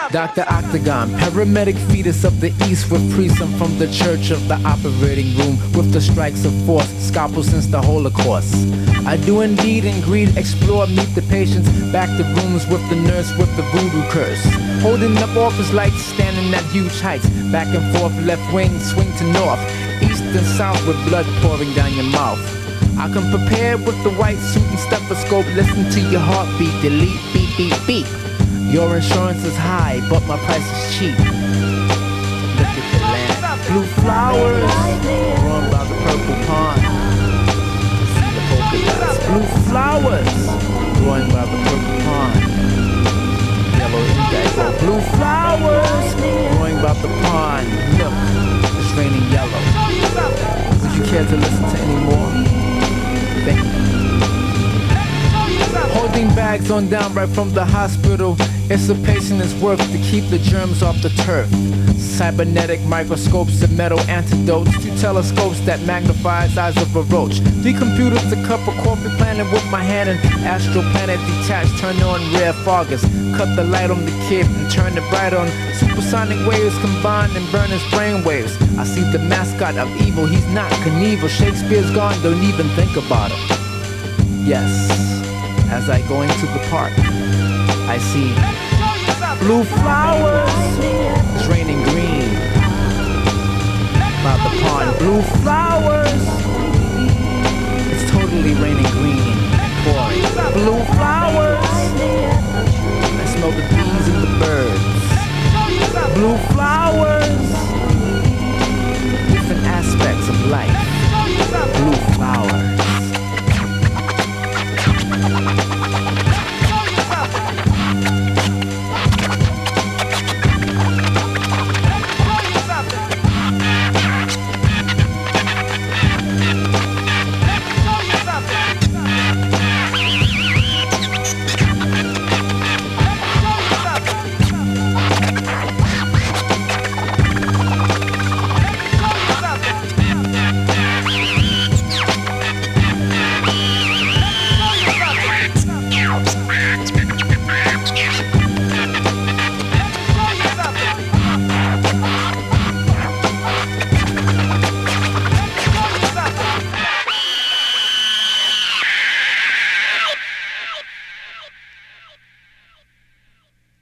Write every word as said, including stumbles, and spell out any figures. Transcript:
Doctor Octagon, paramedic fetus of the east with priest. I'm from the church of the operating room with the strikes of force, scalpel since the Holocaust. I do indeed and greed, explore, meet the patients, back to rooms with the nurse with the voodoo curse. Holding up office lights, standing at huge heights, back and forth, left wing, swing to north, east and south with blood pouring down your mouth. I come prepared with the white suit and stethoscope, listen to your heartbeat, delete, beep, beep, beep. Your insurance is high, but my price is cheap. Look at the land, blue flowers, growing by the purple pond. See the polka dots, blue flowers, growing by the purple pond. Yellow indigo, blue flowers, growing by the pond. Look, it's raining yellow. Would you care to listen to any more? Thank you. Holding bags on down right from the hospital. It's a patient is worth to keep the germs off the turf. Cybernetic microscopes and metal antidotes. Two telescopes that magnifies eyes of a roach. Three computers to cup a coffee planet with my hand and astral planet detached. Turn on rare foggers. Cut the light on the kid and turn it bright on. Supersonic waves combined and burn his brain waves. I see the mascot of evil. He's not Knievel. Shakespeare's gone. Don't even think about him. Yes. As I go into the park, I see blue flowers. It's raining green by the pond. Blue flowers. It's totally raining green and pouring. Blue flowers. I smell the bees and the birds. Blue flowers. Different aspects of life. Blue flowers. Yeah.